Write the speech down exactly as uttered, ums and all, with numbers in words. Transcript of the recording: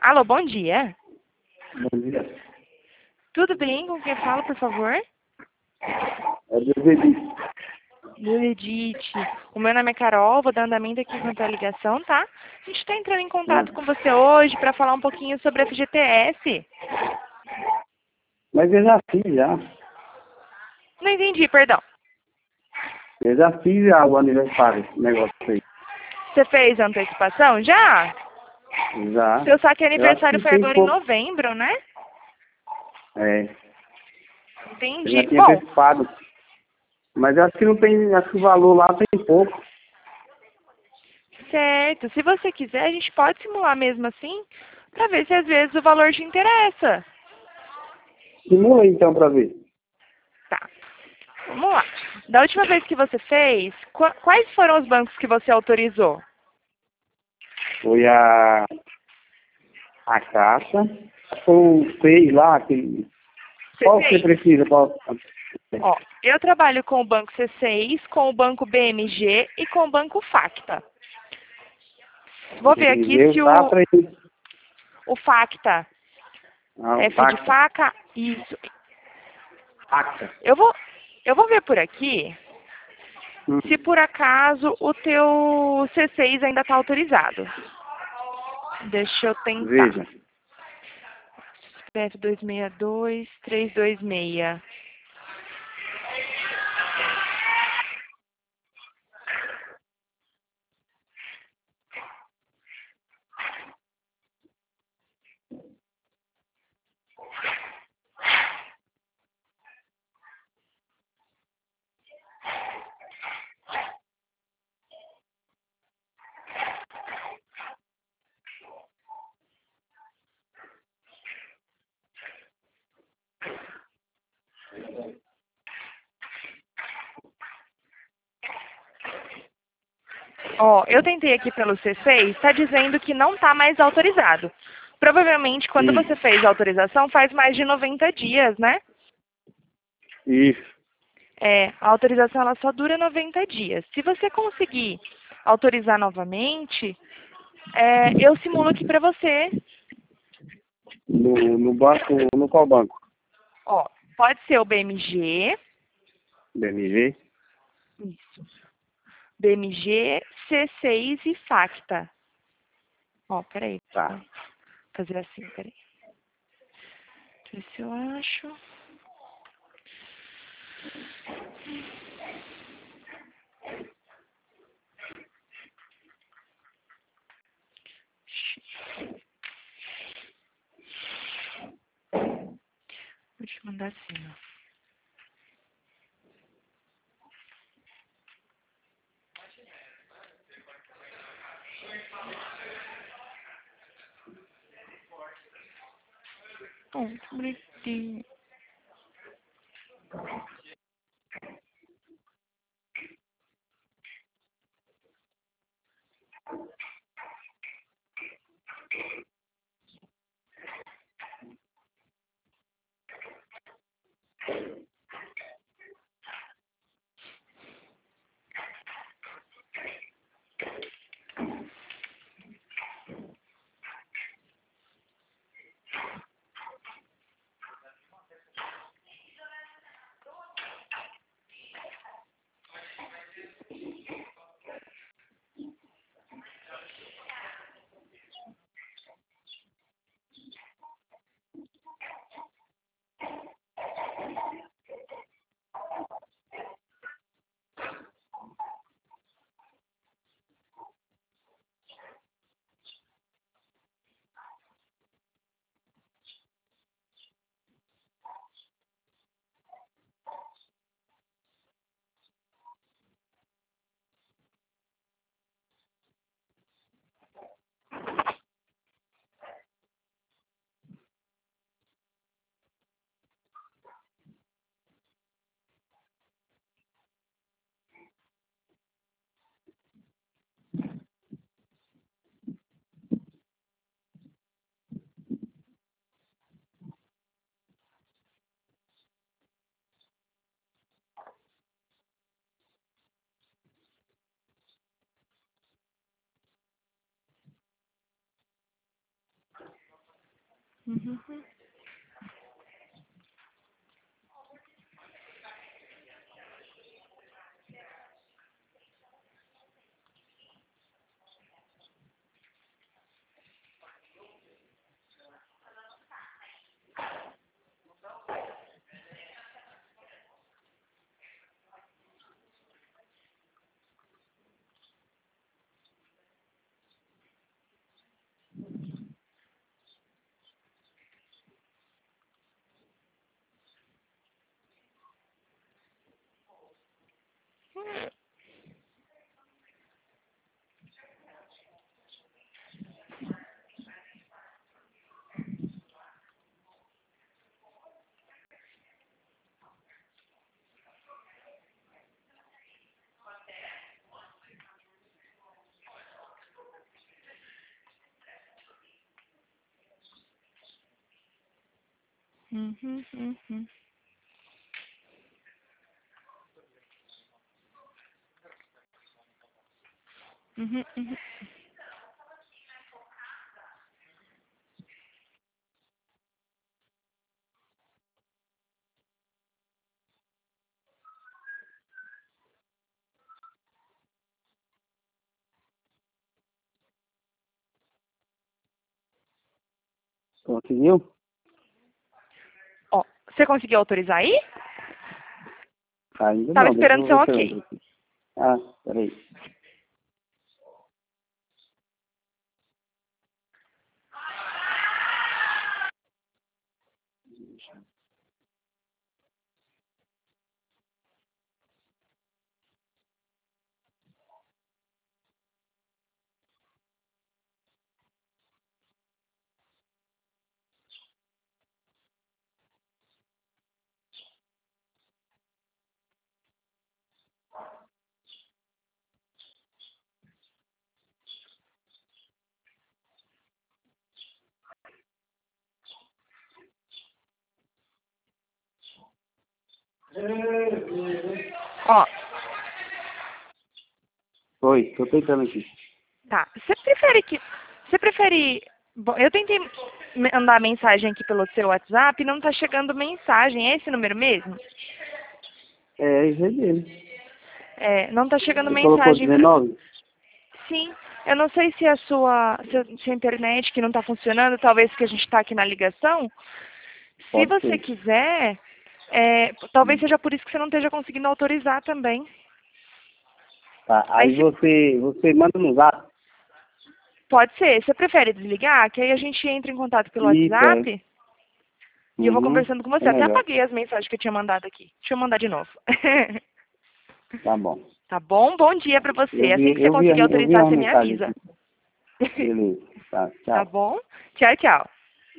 Alô, bom dia. Bom dia. Tudo bem? Com quem fala, por favor? É do Edith. Do Edith. O meu nome é Carol, vou dar andamento aqui quanto à ligação, tá? A gente está entrando em contato com você hoje para falar um pouquinho sobre a F G T S. Mas eu já fiz já. Não entendi, perdão. Eu já fiz já o aniversário, esse negócio aí. Você fez a antecipação já? Já. Seu saque Eu acho aniversário que foi tem agora em pouco. novembro, né? É. Eu Entendi. já tinha Bom, antecipado. Mas eu acho que não tem. Acho que o valor lá tem pouco. certo. Se você quiser, a gente pode simular mesmo assim, para ver se às vezes o valor te interessa. Simula aí, então pra ver. Tá. Vamos lá. Da última vez que você fez, qu- quais foram os bancos que você autorizou? Foi a. A caixa. Foi o seis lá, aquele. C Qual você seis? precisa? Qual... Ó, eu trabalho com o banco C seis, com o banco B M G e com o banco Facta. Vou ver aqui se Eu tá o, pra ir. o Facta, Ah, o F de Facta. faca, isso. Facta. Eu vou, eu vou ver por aqui Hum. se por acaso o teu C seis ainda está autorizado. Deixa eu tentar. Veja. F dois seis dois, três dois seis. Ó, eu tentei aqui pelo C seis, está dizendo que não está mais autorizado. Provavelmente, quando Hum. você fez a autorização, faz mais de noventa dias, né? Isso. É, a autorização ela só dura noventa dias. Se você conseguir autorizar novamente, é, eu simulo aqui para você. No, no banco. No qual banco? Ó, pode ser o B M G, B M G. isso, B M G, C seis e Facta. Ó, peraí, Tá. vou fazer assim, peraí. Deixa eu ver se eu acho. Vou te mandar assim, ó. Oh, que bonitinho. Uhum. Uhum, uhum. Uhum, uhum. Conseguiu? Ó, você conseguiu autorizar aí? Ainda Tava não, deixa esperando eu seu ver se eu ok. entro aqui. Ah, peraí. Ó, Oi, tô tentando aqui. tá. Você prefere que... Você prefere... Bom, eu tentei mandar mensagem aqui pelo seu WhatsApp e não tá chegando mensagem. É esse número mesmo? É, esse é dele. É, não tá chegando Você colocou mensagem pra... dezenove? Sim. Eu não sei se a sua, se a se a internet que não tá funcionando, talvez que a gente tá aqui na ligação. Se Pode você ser. quiser, é, talvez seja por isso que você não esteja conseguindo autorizar também. Tá, Aí aí se você, você manda no zap. pode ser, você prefere desligar? Que aí a gente entra em contato pelo Isso, é. WhatsApp e eu vou Uhum, conversando com é você. Até melhor. apaguei as mensagens que eu tinha mandado aqui. Deixa eu mandar de novo. Tá bom. Tá bom? Bom dia pra você. Eu Assim vi, que você eu vi, a- conseguir eu vi autorizar, uma você me mensagem avisa. aqui. Beleza. Tá, Tá tchau. bom? Tchau, tchau.